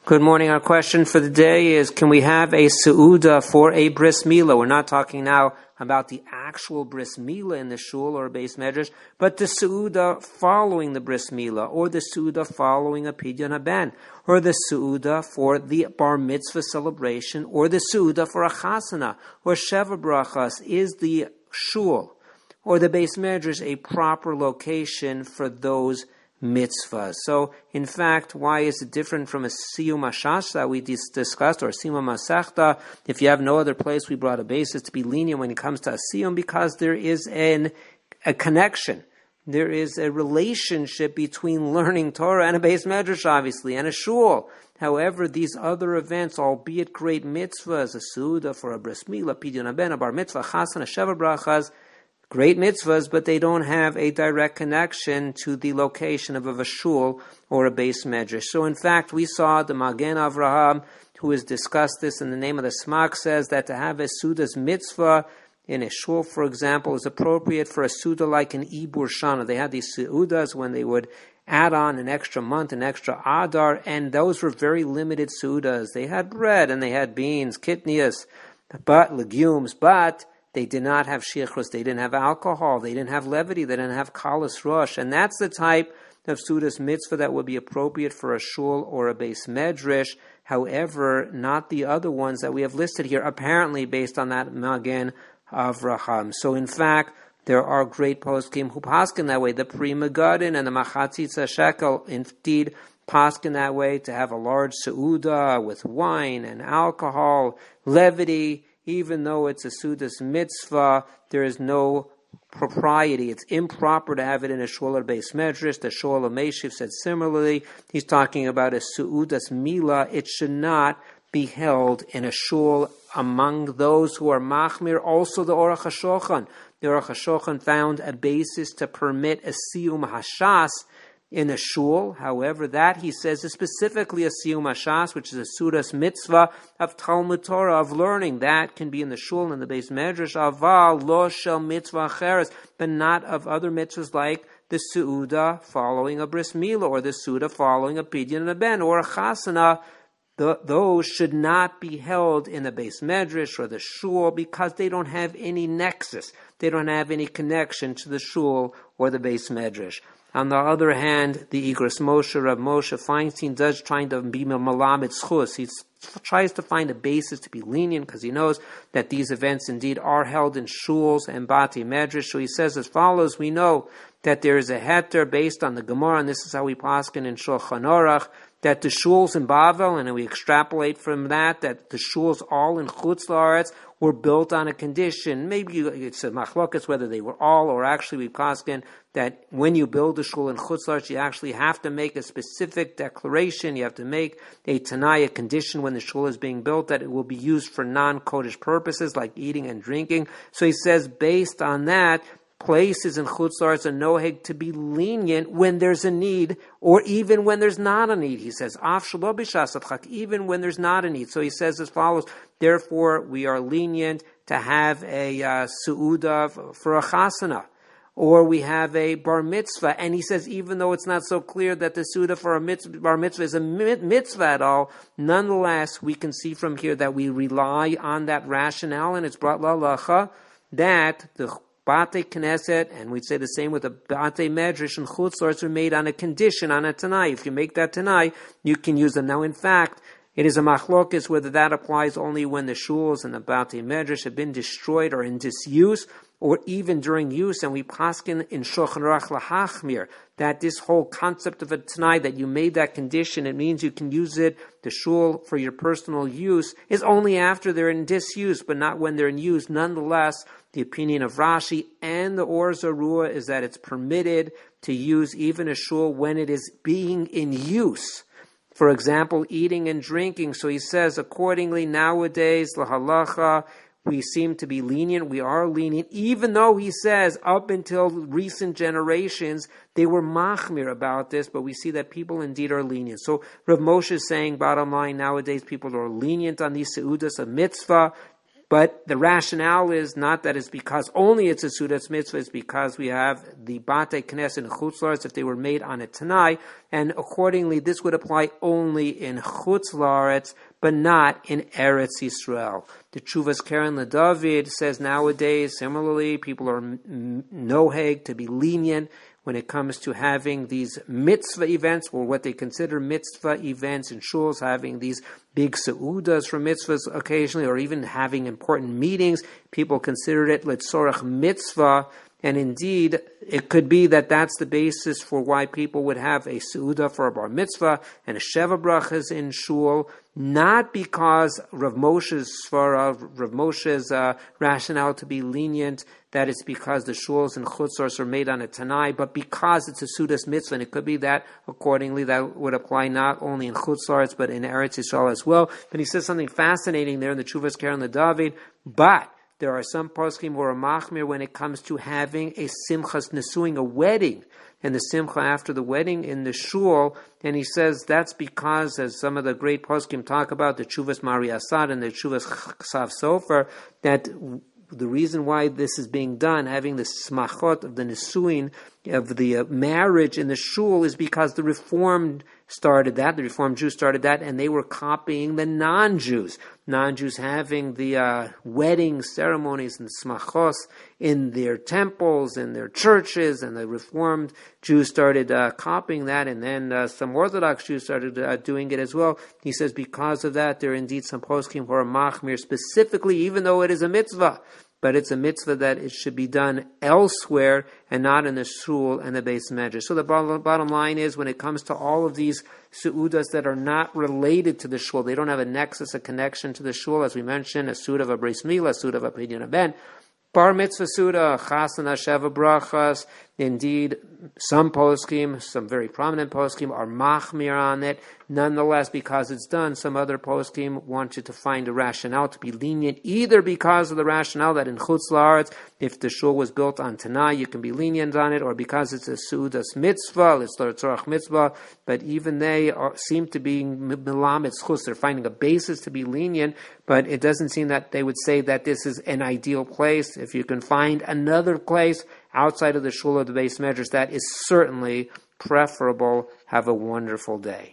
Good morning. Our question for the day is, can we have a Seuda for a Bris Milah? We're not talking now about the actual Bris Milah in the shul or base medrash, but the Seuda following the Bris Milah, or the Seuda following a Pidyon Haben, or the Seuda for the Bar Mitzvah celebration, or the Seuda for a Chasana, or Sheva Brachas. Is the shul or the base medrash a proper location for those mitzvah? So, in fact, why is it different from a siyum hashash that we discussed, or siyum masechta? If you have no other place, we brought a basis to be lenient when it comes to a siyum, because there is a connection. There is a relationship between learning Torah and a beis medrash, obviously, and a shul. However, these other events, albeit great mitzvahs, a seuda for a bris milah, pidyon haben, a bar mitzvah, chasana, sheva brachas, great mitzvahs, but they don't have a direct connection to the location of a shul or a beis medrash. So in fact, we saw the Magen Avraham, who has discussed this in the name of the Smak, says that to have a Suda's mitzvah in a shul, for example, is appropriate for a Suda like an Ibur Shana. They had these Seudas when they would add on an extra month, an extra Adar, and those were very limited Seudas. They had bread and they had beans, kitnias, but legumes, but they did not have shichros, they didn't have alcohol, they didn't have levity, they didn't have kalas rosh. And that's the type of Suda's mitzvah that would be appropriate for a shul or a beis medrash. However, not the other ones that we have listed here, apparently based on that Magen Avraham. So in fact, there are great poskim who paskin that way. The Pri Megadim and the Machatzitza Shekel indeed paskin that way, to have a large seuda with wine and alcohol, levity. Even though it's a Suda's mitzvah, there is no propriety. It's improper to have it in a shul or beis medrash. The Shoel HaMeshiv said similarly. He's talking about a Seudas Milah. It should not be held in a shul. Among those who are machmir, also the Aruch HaShulchan. The Aruch HaShulchan found a basis to permit a siyum hashas in a shul. However, that, he says, is specifically a siyum hashas, which is a sudas mitzvah of Talmud Torah, of learning. That can be in the shul and the beis medrash, aval lo shel mitzvah acheres, but not of other mitzvahs like the seuda following a bris milah, or the seuda following a pidyon haben, or a chasana. Those should not be held in the beis medrash or the shul, because they don't have any nexus. They don't have any connection to the shul or the beis medrash. On the other hand, the Igros Moshe, Rav Moshe Feinstein, does trying to be malamed schus. He tries to find a basis to be lenient, because he knows that these events indeed are held in shuls and bati medrash. So he says as follows: we know that there is a heter based on the Gemara, and this is how we paskin in Shulchan Aruch, that the shuls in Bavel, and we extrapolate from that the shuls all in Chutz La'aretz were built on a condition. Maybe it's a machlokas whether they were all, or actually we paskin that when you build a shul in Chutz La'aretz, you actually have to make a specific declaration. You have to make a tanai, a condition when the shul is being built, that it will be used for non-kodesh purposes like eating and drinking. So he says, based on that, places in Chutz La'aretz are noheg to be lenient when there's a need, or even when there's not a need. He says, af shelo b'shas adchak, even when there's not a need. So he says as follows: therefore, we are lenient to have a seuda for a chasana, or we have a bar mitzvah. And he says, even though it's not so clear that the seuda for a bar mitzvah is a mitzvah at all, nonetheless, we can see from here that we rely on that rationale, and it's brought la'alacha that the Bate Knesset, and we'd say the same with the Bate Medrash and Chutz La'aretz, are made on a condition, on a Tanai. If you make that Tanai, you can use them. Now, in fact, it is a machlokes whether that applies only when the shuls and the Bate Medrash have been destroyed or in disuse, or even during use. And we paskin in Shulchan Aruch lahachmir that this whole concept of a Tanai, that you made that condition, it means you can use it, the shul, for your personal use, is only after they're in disuse, but not when they're in use. Nonetheless, the opinion of Rashi and the Or Zarua is that it's permitted to use even a shul when it is being in use. For example, eating and drinking. So he says, accordingly, nowadays, lahalacha, we seem to be lenient. We are lenient, even though he says up until recent generations, they were machmir about this, but we see that people indeed are lenient. So Rav Moshe is saying, bottom line, nowadays people are lenient on these seudas, a mitzvah, But the rationale is not that it's because only it's a Seudas Mitzvah, it's because we have the Batei Knesset and Chutz La'aretz if they were made on a Tanai, and accordingly this would apply only in Chutz La'aretz, but not in Eretz Yisrael. The Tshuvas Keren LeDavid says nowadays, similarly, people are noheg to be lenient when it comes to having these mitzvah events, or what they consider mitzvah events in shuls, having these big seudas for mitzvahs occasionally, or even having important meetings. People consider it letzorach mitzvah, and indeed, it could be that that's the basis for why people would have a seuda for a bar mitzvah and a sheva brachas in shul, not because Rav Moshe's rationale to be lenient, that it's because the shuls and chutzars are made on a tanai, but because it's a seudas mitzvah, and it could be that accordingly that would apply not only in chutzars but in Eretz Yisrael as well. But he says something fascinating there in the Tshuvas Keren LeDavid, but there are some poskim who are machmir when it comes to having a simchas nesuing, a wedding, and the simcha after the wedding in the shul. And he says that's because, as some of the great poskim talk about, the Tshuvas Mari Asad and the Tshuvas Chsav Sofer, that the reason why this is being done, having the smachot of the nesuin, of the marriage in the shul, is because the Reformed started that, the Reformed Jews started that, and they were copying the non-Jews. Non-Jews having the wedding ceremonies and smachos in their temples, in their churches, and the Reformed Jews started copying that, and then some Orthodox Jews started doing it as well. He says because of that, there are indeed some poskim who are machmir specifically, even though it is a mitzvah, but it's a mitzvah that it should be done elsewhere and not in the shul and the Beis Medrash. So the bottom line is, when it comes to all of these seudas that are not related to the shul, they don't have a nexus, a connection to the shul, as we mentioned, a seuda of a bris milah, a seuda of a pidyon ben, bar mitzvah seuda, chasana, sheva brachas. Indeed, some poskim, some very prominent poskim, are machmir on it. Nonetheless, because it's done, some other poskim want you to find a rationale to be lenient, either because of the rationale that in Chutz La'aretz, if the shul was built on Tanai, you can be lenient on it, or because it's a seudas mitzvah, it's tzorach mitzvah, but even they seem to be melamed chutz. They're finding a basis to be lenient, but it doesn't seem that they would say that this is an ideal place. If you can find another place outside of the shul of the Beis Medrash, that is certainly preferable. Have a wonderful day.